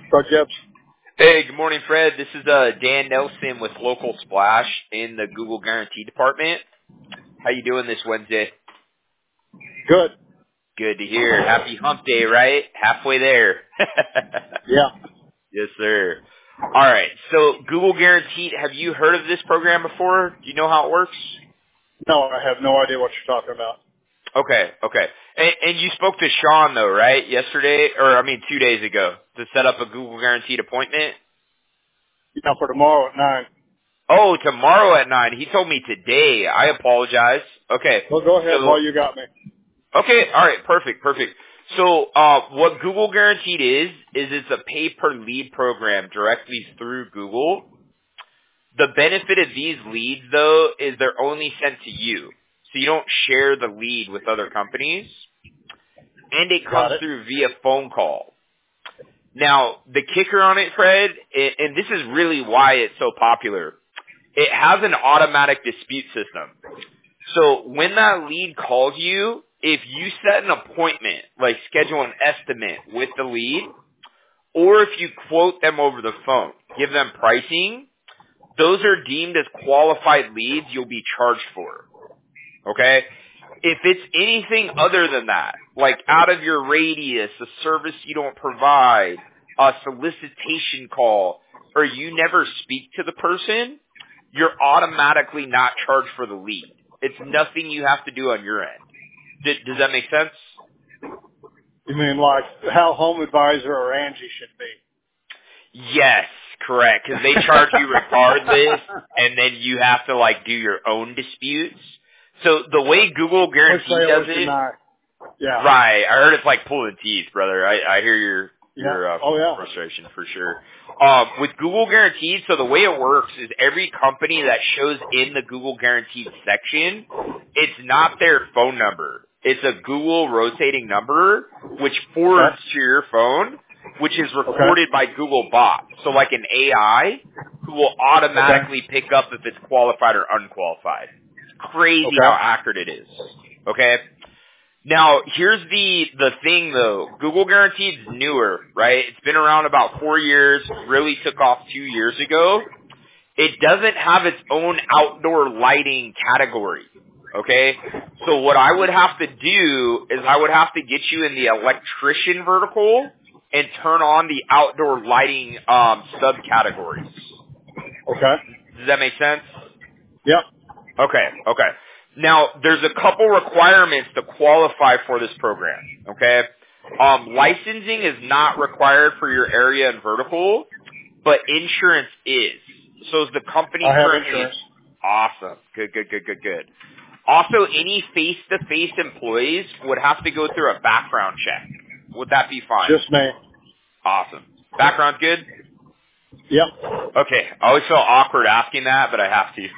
So, Gibbs. Hey, good morning, Fred. This is Dan Nelson with Local Splash in the Google Guarantee Department. How you doing this Wednesday? Good. Good to hear. Happy Hump Day, right? Halfway there. Yeah. Yes, sir. All right. So, Google Guaranteed. Have you heard of this program before? Do you know how it works? No, I have no idea what you're talking about. Okay. And you spoke to Sean though, right? Yesterday, or 2 days ago, to set up a Google Guaranteed appointment. Yeah, for tomorrow at 9. Oh, tomorrow at 9. He told me today. I apologize. Okay. Well, go ahead So, while you got me. okay, all right, perfect. So, what Google Guaranteed is it's a pay-per-lead program directly through Google. The benefit of these leads, though, is they're only sent to you. So you don't share the lead with other companies. And it Got comes it. through via phone call. Now, the kicker on it, Fred, and this is really why it's so popular, it has an automatic dispute system. So when that lead calls you, if you set an appointment, like schedule an estimate with the lead, or if you quote them over the phone, give them pricing, those are deemed as qualified leads you'll be charged for. Okay? If it's anything other than that, like out of your radius, a service you don't provide, a solicitation call, or you never speak to the person, you're automatically not charged for the lead. It's nothing you have to do on your end. Does that make sense? You mean like how Home Advisor or Angie should be? Yes, correct. Because they charge you regardless, and then you have to do your own disputes. So the way Google Or Guarantee sale does or it, deny. Yeah. right? I heard it's like pulling teeth, brother. I hear your Yeah. Oh, yeah. frustration for sure. With Google Guaranteed, so the way it works is every company that shows in the Google Guaranteed section, it's not their phone number. It's a Google rotating number, which forwards Okay. to your phone, which is recorded by Google Bot. So like an AI who will automatically pick up if it's qualified or unqualified. It's crazy how Okay. accurate it is. Okay? Now, here's the thing though. Google Guaranteed is newer, right? It's been around about 4 years, really took off 2 years ago. It doesn't have its own outdoor lighting category, okay? So what I would have to do is I would have to get you in the electrician vertical and turn on the outdoor lighting subcategories. Okay. Does that make sense? Yep. Okay. Now, there's a couple requirements to qualify for this program, okay? Licensing is not required for your area and vertical, but insurance is. So is the company I have currently insurance. awesome. Good. Also, any face-to-face employees would have to go through a background check. Would that be fine? Just me. Awesome. Background's good? Yep. Okay. I always feel awkward asking that, but I have to.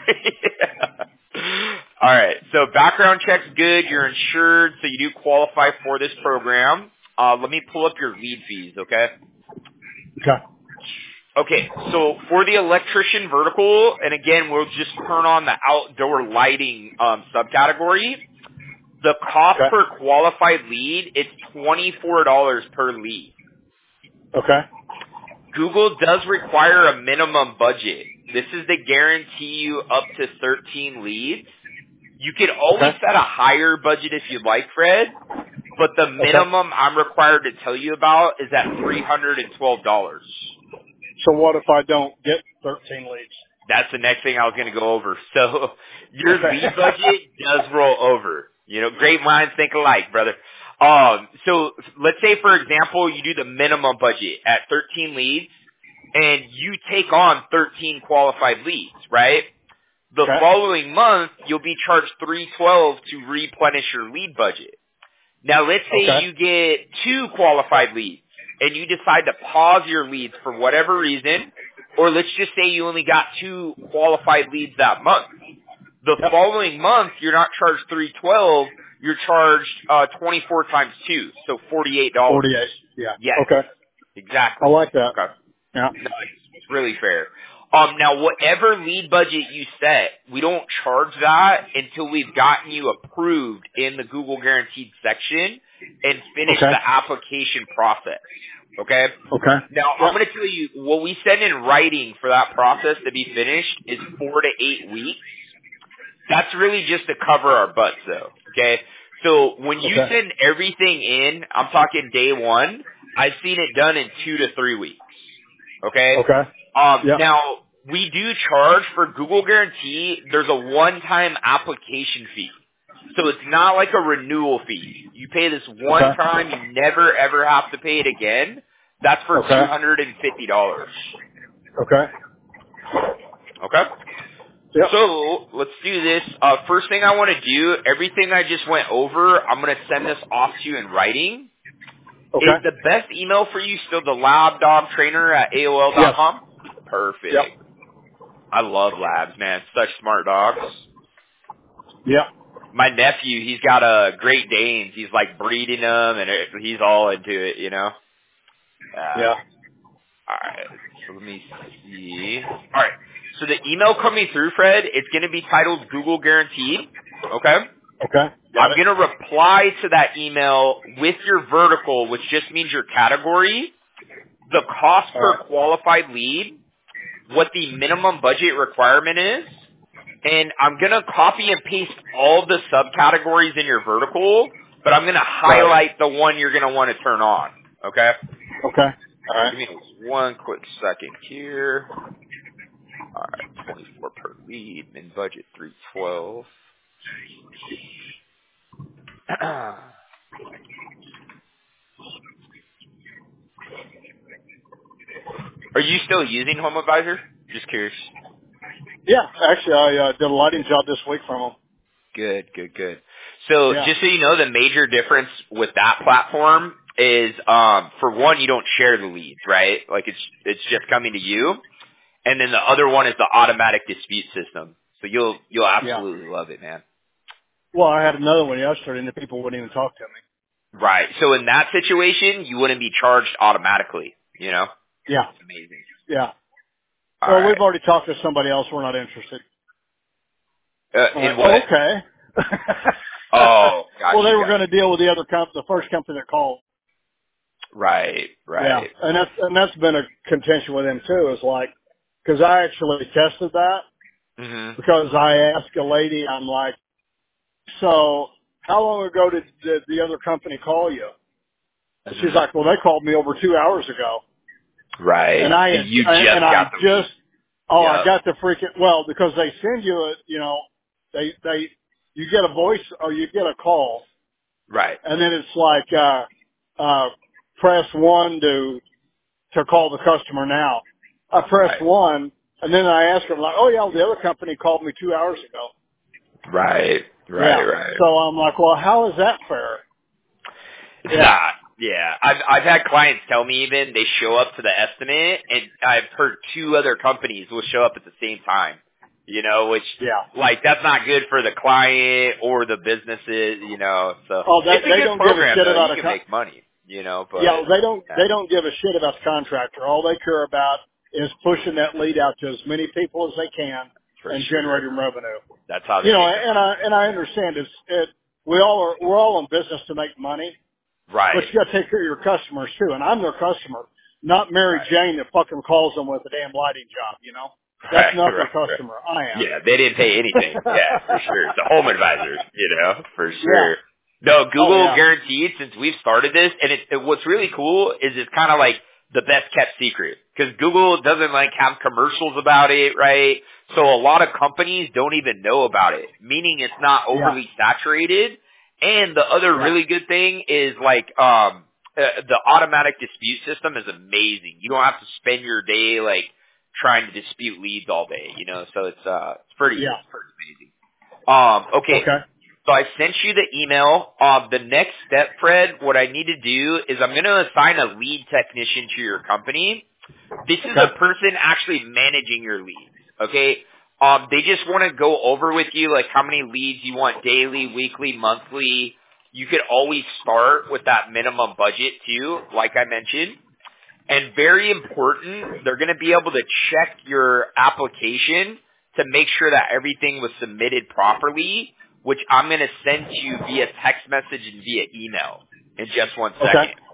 All right. So background check's good. You're insured, so you do qualify for this program. Let me pull up your lead fees, okay? Okay. Okay. So for the electrician vertical, and again, we'll just turn on the outdoor lighting subcategory. The cost Okay. per qualified lead, it's $24 per lead. Okay. Google does require a minimum budget. This is to guarantee you up to 13 leads. You can always set a higher budget if you'd like, Fred, but the minimum I'm required to tell you about is at $312. So what if I don't get 13 leads? That's the next thing I was going to go over. So your lead budget does roll over. Great minds think alike, brother. So let's say, for example, you do the minimum budget at 13 leads, and you take on 13 qualified leads, right? The following month, you'll be charged $312 to replenish your lead budget. Now, let's say you get 2 qualified leads, and you decide to pause your leads for whatever reason, or let's just say you only got 2 qualified leads that month. The following month, you're not charged $312. You're charged 24 times 2, so $48. 48. Yeah. Yes. Okay. Exactly. I like that. Okay. Yeah. Nice. It's really fair. Now, whatever lead budget you set, we don't charge that until we've gotten you approved in the Google Guaranteed section and finished the application process. Okay? Okay. Now, I'm going to tell you, what we send in writing for that process to be finished is 4 to 8 weeks. That's really just to cover our butts, though. Okay? So when you Okay. send everything in, I'm talking day one, I've seen it done in 2 to 3 weeks. Okay? Okay. Yep. Now, we do charge for Google Guarantee. There's a one-time application fee. So it's not like a renewal fee. You pay this one Okay. time, you never ever have to pay it again. That's for Okay. $250. Okay. Okay? Yep. So, let's do this. First thing I want to do, everything I just went over, I'm going to send this off to you in writing. Is Okay. the best email for you still the labdogtrainer at Yes. AOL.com? Yep. Perfect. I love labs, man. Such smart dogs. Yep. My nephew, he's got a Great Danes. He's like breeding them, and he's all into it, you know. Yeah. All right. So let me see. All right. So the email coming through, Fred, it's going to be titled Google Guaranteed. Okay. Okay. Got I'm it. going to reply to that email with your vertical, which just means your category, the cost All per right. qualified lead, what the minimum budget requirement is, and I'm going to copy and paste all the subcategories in your vertical, but I'm going to Right. highlight the one you're going to want to turn on. Okay? Okay. All right. Give me one quick second here. All right, 24 per lead, min budget 312. Are you still using Home Advisor? Just curious. Yeah. Actually, I did a lighting job this week from them. Good, good, good. So Yeah. just so you know, the major difference with that platform is, for one, you don't share the leads, right? Like it's just coming to you. And then the other one is the automatic dispute system. So you'll Yeah. absolutely love it, man. Well, I had another one yesterday, and the people wouldn't even talk to me. Right. So in that situation, you wouldn't be charged automatically, you know? Yeah. It's amazing. Yeah. All Well, we've right. already talked to somebody else. We're not interested. I'm In like, what? oh, okay. Oh, got Well, they you, were got going to deal with the other the first company that called. you. Right, Yeah, right. and that's been a contention with them too. Is like, because I actually tested that Mhm. because I asked a lady, I'm like, so how long ago did the other company call you? And she's Mhm. like, well, they called me over 2 hours ago, and Right. I So had, you and just I got the just, lead. oh, I Yep. got the freaking because they send you a, they you get a voice or you get a call, Right. and then it's like press 1 to call the customer now. I pressed Right. 1, and then I asked them like, oh yeah, well, the other company called me 2 hours ago. Right. Right. Yeah. Right. So I'm like, well, how is that fair? It's Yeah. not. Yeah. I've had clients tell me even they show up to the estimate, and I've heard two other companies will show up at the same time. You know, which Yeah. like that's not good for the client or the businesses. You know, so Oh, it's a they good don't give a program shit though. You about can make money. You know, yeah, but they don't give a shit about the contractor. All they care about is pushing that lead out to as many people as they can for and sure, generating revenue. that's how they You know, make their and money. I understand we're all in business to make money, but Right. you got to take care of your customers too. And I'm their customer, not Mary Right. Jane that fucking calls them with a damn lighting job. You know, that's Right. not their Right. Right. customer. I am. Yeah, they didn't pay anything. Yeah, for sure. It's a home advisor, you know, for Yeah. sure. No, Oh Google yeah. guaranteed since we've started this, and what's really cool is it's kind of like the best kept secret because Google doesn't like have commercials about it, right? So a lot of companies don't even know about it, meaning it's not Yeah. overly saturated. And the other Yeah. really good thing is like the automatic dispute system is amazing. You don't have to spend your day like trying to dispute leads all day, you know, so it's pretty Yeah. amazing. Okay. Okay. So I sent you the email. The next step, Fred, what I need to do is I'm going to assign a lead technician to your company. This is Okay. a person actually managing your leads. Okay. They just want to go over with you like how many leads you want daily, weekly, monthly. You could always start with that minimum budget too, like I mentioned. And very important, they're going to be able to check your application to make sure that everything was submitted properly, which I'm going to send to you via text message and via email in just 1 Okay. second.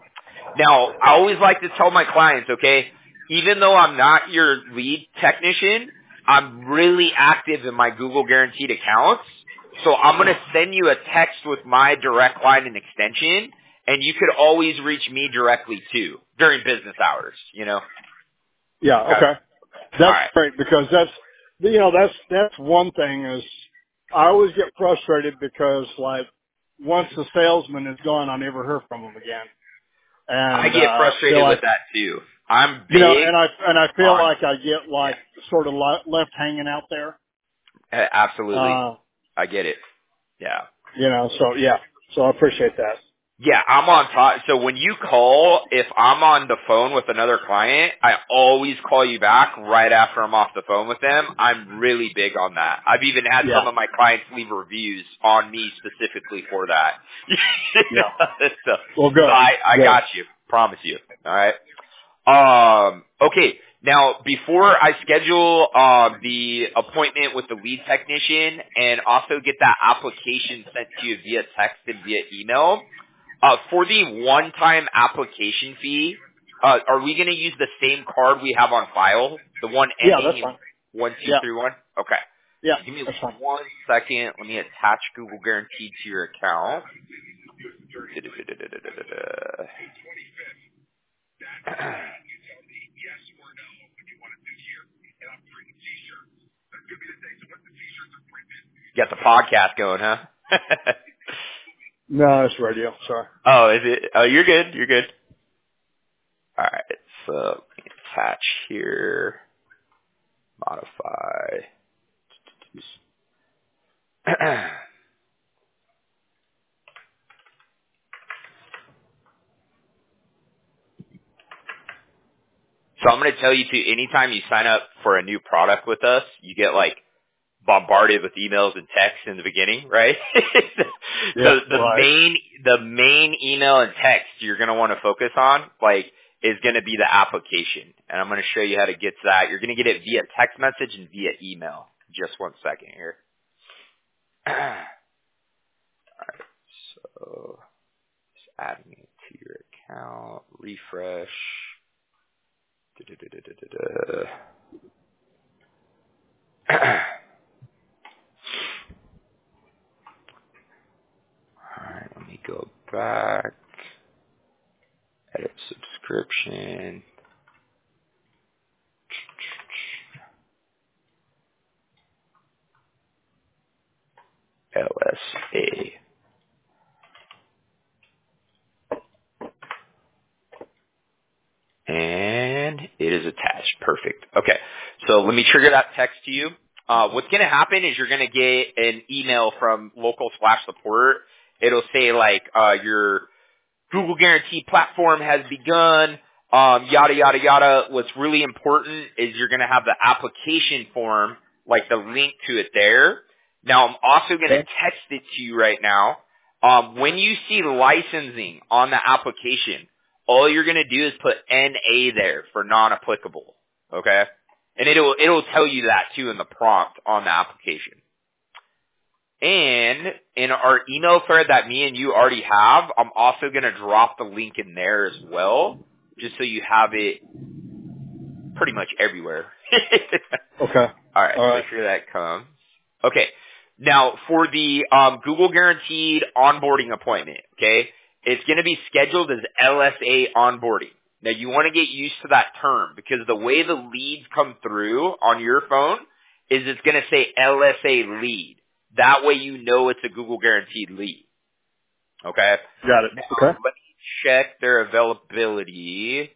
Now, I always like to tell my clients, okay, even though I'm not your lead technician, I'm really active in my Google Guaranteed accounts. So I'm going to send you a text with my direct line and extension, and you could always reach me directly too during business hours, you know? Yeah. Okay. All That's right. great because that's one thing is I always get frustrated because like once the salesman is gone, I never hear from him again. I And, get feel frustrated with like, that too. I'm big and I feel on, like I get like sort of left hanging out there. absolutely. I get it. Yeah. So yeah. So I appreciate that. Yeah, I'm on top. So when you call, if I'm on the phone with another client, I always call you back right after I'm off the phone with them. I'm really big on that. I've even had Yeah. some of my clients leave reviews on me specifically for that. Yeah. so, Well, so good. I Good. got you. Promise you. All right. Okay. Now, before I schedule the appointment with the lead technician and also get that application sent to you via text and via email, for the one-time application fee, are we going to use the same card we have on file, the one Yeah, that's ending in fine. Yeah. 1231? Okay. Yeah, Give me that's fine. 1 second. Let me attach Google Guaranteed to your account. Got the podcast going, huh? No, it's radio. Sorry. Oh, is it? Oh, you're good. You're good. All right. So let me attach here. Modify. So I'm going to tell you too, anytime you sign up for a new product with us, you get like bombarded with emails and texts in the beginning, right? Yeah, So right. the main email and text you're going to want to focus on, like, is going to be the application. And I'm going to show you how to get to that. You're going to get it via text message and via email. Just 1 second here. All right. So just adding it to your account, refresh. Da-da-da-da-da-da. Alright, let me go back. Edit subscription. LSA. And it is attached. Perfect. Okay. So let me trigger that text to you. What's going to happen is you're going to get an email from local/support. It'll say like, your Google Guarantee platform has begun, yada, yada, yada. What's really important is you're going to have the application form, like the link to it there. Now, I'm also going to Okay. text it to you right now. When you see licensing on the application, all you're going to do is put NA there for non-applicable. Okay? And it'll tell you that too in the prompt on the application. And in our email thread that me and you already have, I'm also going to drop the link in there as well, just so you have it pretty much everywhere. Okay. All right, All so right. here that comes. Okay, now for the Google Guaranteed onboarding appointment, okay, it's going to be scheduled as LSA onboarding. Now you want to get used to that term because the way the leads come through on your phone is it's going to say LSA lead. That way you know it's a Google Guaranteed lead. Okay? Got it. Now, Okay. let me check their availability.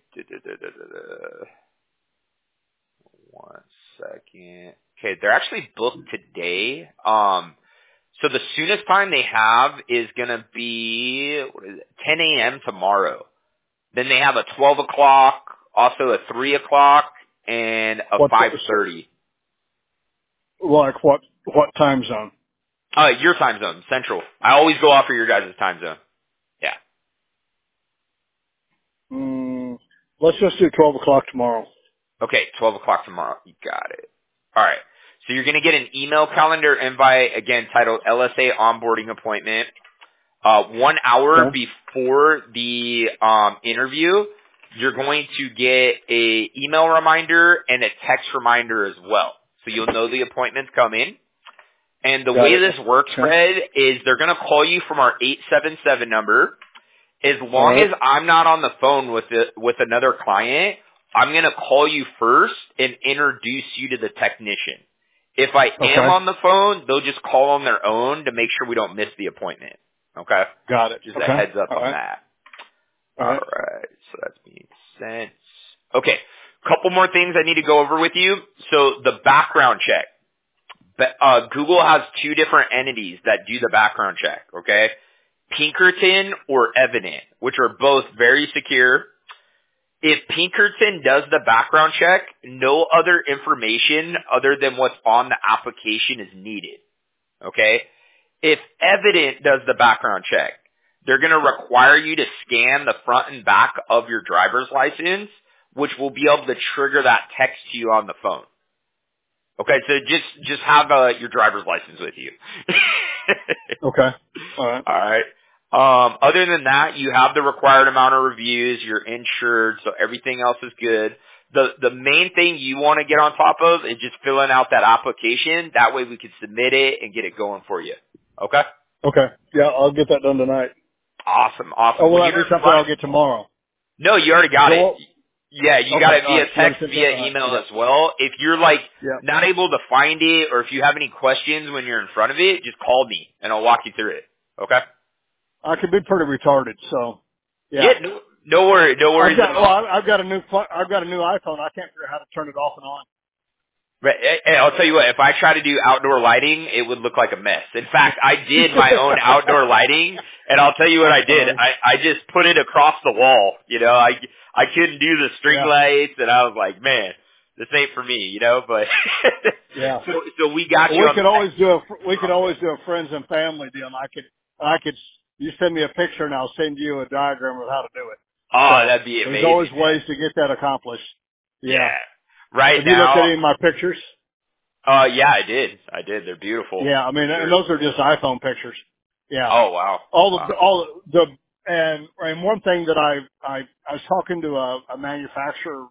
1 second. Okay, they're actually booked today. So the soonest time they have is going to be, 10 a.m. tomorrow. Then they have a 12 o'clock, also a 3 o'clock, and a What, 5:30. like what time zone? Your time zone, Central. I always go off of your guys' time zone. Yeah. Let's just do 12 o'clock tomorrow. Okay, 12 o'clock tomorrow. You got it. All right. So you're going to get an email calendar invite, again, titled LSA Onboarding Appointment. 1 hour Okay. before the interview, you're going to get a email reminder and a text reminder as well. So you'll know the appointment's coming. And the Got way it. this works, Okay. Fred, is they're going to call you from our 877 number. As All long right. as I'm not on the phone with another client, I'm going to call you first and introduce you to the technician. If I am Okay. on the phone, they'll just call on their own to make sure we don't miss the appointment. Okay? Got it. Just a Okay. heads up All on right. that. All All right. right. So that's being sent. Okay. Couple more things I need to go over with you. So the background check. Google has two different entities that do the background check, okay? Pinkerton or Evident, which are both very secure. If Pinkerton does the background check, no other information other than what's on the application is needed, okay? If Evident does the background check, they're going to require you to scan the front and back of your driver's license, which will be able to trigger that text to you on the phone. Okay, so just have your driver's license with you. Okay. All right. All right. Other than that, you have the required amount of reviews. You're insured, so everything else is good. The main thing you want to get on top of is just filling out that application. That way we can submit it and get it going for you. Okay. Okay. Yeah, I'll get that done tonight. Awesome. Oh, Awesome. will When that be you're in something front, I'll get tomorrow? no, you already got it. Joel? Yeah, you got Okay. it All via right. You already text, sent that? via All right. email Yeah. as well. If you're like Yeah. not able to find it, or if you have any questions when you're in front of it, just call me and I'll walk you through it. Okay? I can be pretty retarded, so Yeah, yeah. no worries at all. I've got a new iPhone. I can't figure out how to turn it off and on. But hey, I'll tell you what, if I try to do outdoor lighting, it would look like a mess. In fact, I did my own outdoor lighting, and I'll tell you what I did. I just put it across the wall. You know, I couldn't do the string Yeah. lights, and I was like, man, this ain't for me, you know. But Yeah. so we got you Well, on the text. we could always do a friends and family deal. And I could, you send me a picture and I'll send you a diagram of how to do it. Oh, So that'd be there's always amazing, man. ways to get that accomplished. Yeah. Yeah. Right Have you looked at now, any of my pictures? yeah, I did. They're beautiful, Yeah. I for mean, and sure. those are just iPhone pictures. Yeah. Oh wow, wow. And one thing that I was talking to a manufacturer,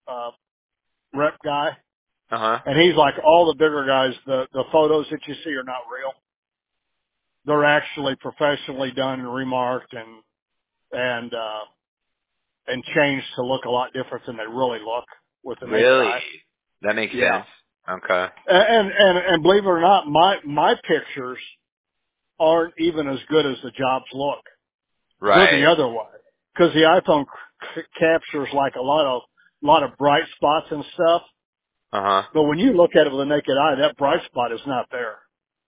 rep guy, Uh huh. and he's like, all the bigger guys, the photos that you see are not real. They're actually professionally done and remarked and changed to look a lot different than they really look with the naked Really? eye. That makes Yeah. sense. Okay. And believe it or not, my pictures aren't even as good as the jobs look. They're the Right. other way. Cause the iPhone captures like a lot of bright spots and stuff. Uh huh. But when you look at it with the naked eye, that bright spot is not there.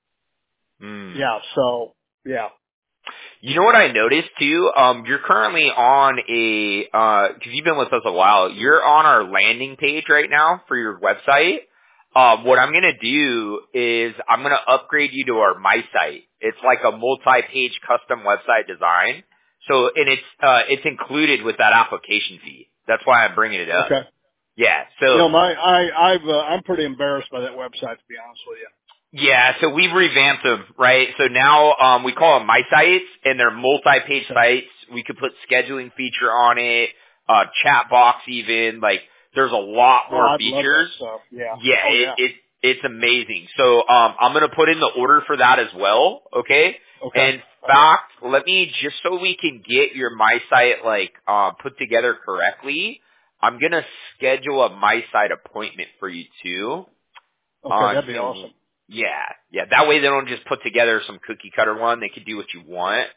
Hmm. Yeah. So yeah. You know what I noticed too? You're currently on a because you've been with us a while. You're on our landing page right now for your website. What I'm gonna do is I'm gonna upgrade you to our My Site. It's like a multi-page custom website design. So and it's included with that application fee. That's why I'm bringing it up. Okay. Yeah. You So know, I'm pretty embarrassed by that website, to be honest with you. yeah, so we've revamped them, right? So now we call them My Sites, and they're multi-page Okay. sites. We could put scheduling feature on it, chat box even. Like, there's a lot Oh, more I'd love that features. stuff. Yeah. Yeah, Oh, yeah. it's amazing. So I'm gonna put in the order for that as well. Okay. Okay. In All right. fact, let me just so we can get your My Site like put together correctly. I'm gonna schedule a My Site appointment for you too. Okay, that'd Give be me awesome. yeah. That way they don't just put together some cookie cutter one. They can do what you want.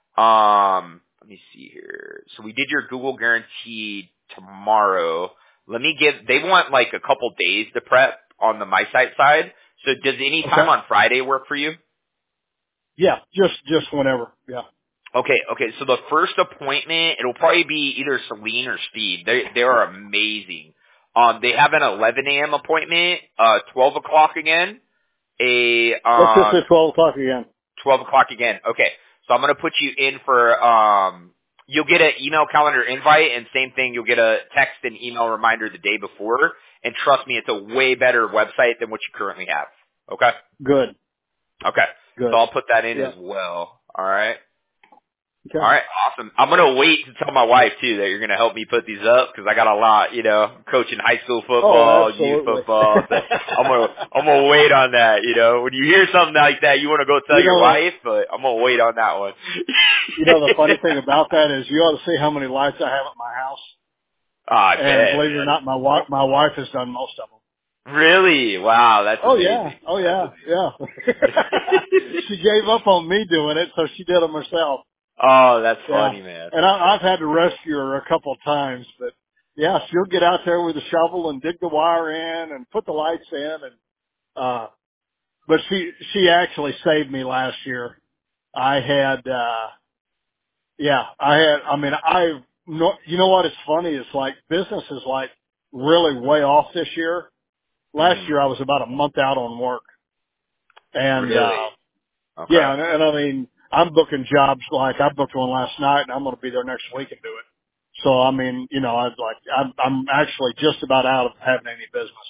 Let me see here. So we did your Google guarantee tomorrow. They want like a couple days to prep on the My Site side. So does any time Okay. on Friday work for you? Yeah, just whenever. Yeah. Okay. So the first appointment, it'll probably be either Celine or Steve. They are amazing. They have an 11 a.m. appointment, 12 o'clock again, a Let's just say 12 o'clock again. 12 o'clock again. Okay. So I'm going to put you in for, you'll get an email calendar invite, and same thing, you'll get a text and email reminder the day before. And trust me, it's a way better website than what you currently have. Okay? Good. Okay. So Good. I'll put that in Yeah. as well. All right. Okay. All right, awesome. I'm gonna wait to tell my wife too that you're gonna help me put these up because I got a lot, coaching high school Oh, football, youth absolutely. football. So I'm gonna wait on that. When you hear something like that, you want to go tell You your know, wife, but I'm gonna wait on that one. the funny thing about that is you ought to see how many lights I have at my house. I And bet, believe it or man. not, my wife has done most of them. Really? Wow, that's Oh yeah, amazing. oh That's yeah, yeah. amazing. She gave up on me doing it, so she did them herself. Oh, that's Yeah, funny, man. and I've had to rescue her a couple of times, but yeah, she'll get out there with a shovel and dig the wire in and put the lights in, and but she actually saved me last year. I had I mean you know what is funny is like business is like really way off this year. Last Hmm. year I was about a month out on work, and Really? Okay. yeah, and I mean, I'm booking jobs like I booked one last night, and I'm going to be there next week and do it. So I mean, I'm actually just about out of having any business.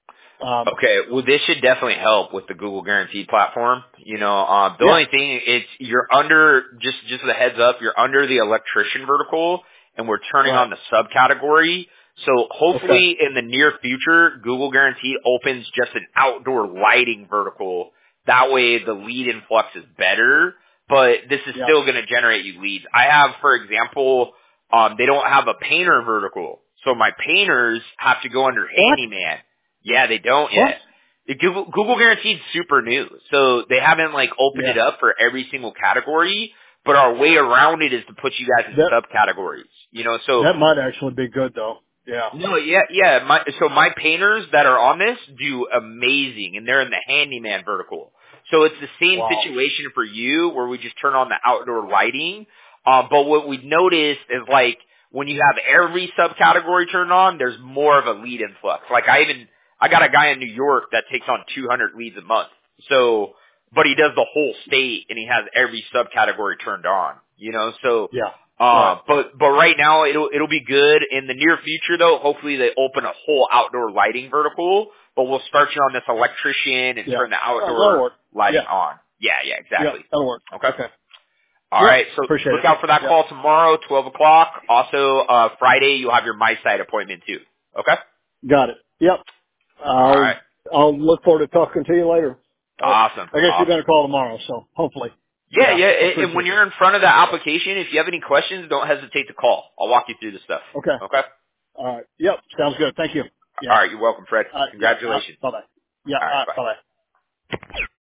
Okay, well, this should definitely help with the Google Guaranteed platform. The Yeah, only thing you're under just as a heads up, you're under the electrician vertical, and we're turning right. on the subcategory. So Okay. hopefully in the near future, Google Guaranteed opens just an outdoor lighting vertical. That way the lead influx is better, but this is Yeah. still going to generate you leads. I have, for example, they don't have a painter vertical, so my painters have to go under What? handyman. Yeah, they don't What? yet. Google Guaranteed's super new, so they haven't opened Yeah. it up for every single category. But our way around it is to put you guys in That subcategories. So that might actually be good though. Yeah. no, yeah. My painters that are on this do amazing, and they're in the handyman vertical. So it's the same Wow. situation for you, where we just turn on the outdoor lighting. But what we noticed is when you have every subcategory turned on, there's more of a lead influx. I got a guy in New York that takes on 200 leads a month. So, but he does the whole state, and he has every subcategory turned on. So Yeah. Right. but right now it'll be good. In the near future though, hopefully they open a whole outdoor lighting vertical, but we'll start you on this electrician and Yeah. turn the That'll outdoor work. lighting Yeah. on. Yeah, Yeah. exactly. That'll work. Okay. Okay. All Yep. right, so Appreciate look it. out for that Yep. call tomorrow, 12 o'clock. Also, Friday you'll have your My Site appointment too. Okay? Got it. Yep. All right. I'll look forward to talking to you later. Awesome. I guess you're Awesome. going to call tomorrow, so hopefully. Yeah, Yeah. yeah, I and when appreciate you. you're in front of the application, if you have any questions, don't hesitate to call. I'll walk you through the stuff. Okay. Okay? All right. Yep. Sounds good. Thank you. Yeah. All right, you're welcome, Fred. Yeah. Congratulations. Bye bye. Yeah. All right, bye. Bye bye.